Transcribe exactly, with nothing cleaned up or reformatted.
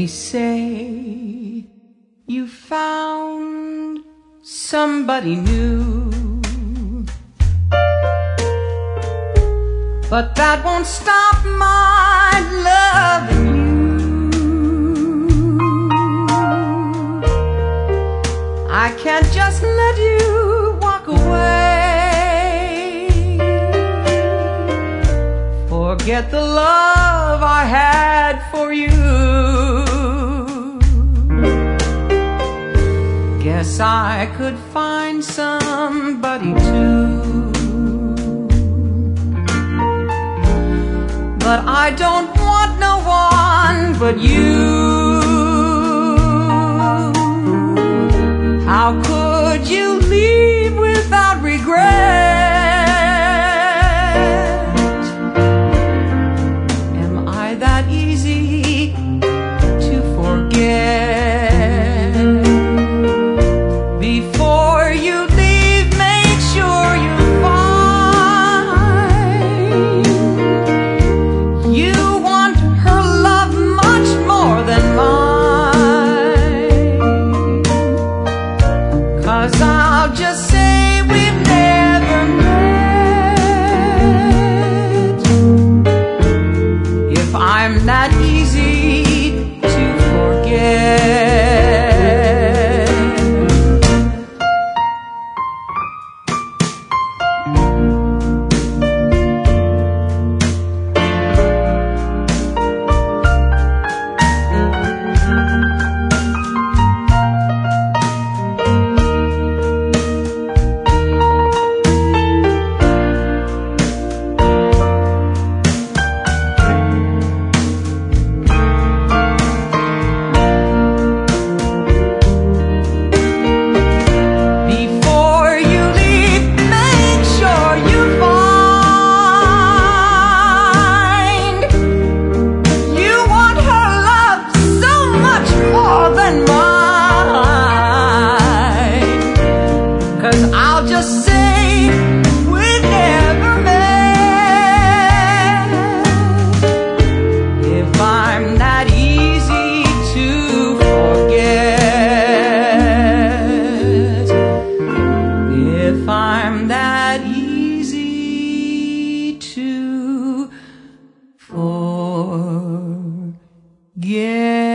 me say you found somebody new, but that won't stop my loving you. I can't just let you walk away, forget the love I had for you. Guess I could find somebody too, but I don't want no one but you. How could you leave without regret? Am I that easy to forget? Before you leave, make sure you find you want her love much more than mine. 'Cause I'll just say we've never met, if I'm that easy to forget. I'll just say we've never met, if I'm that easy to forget. If I'm that easy to forget.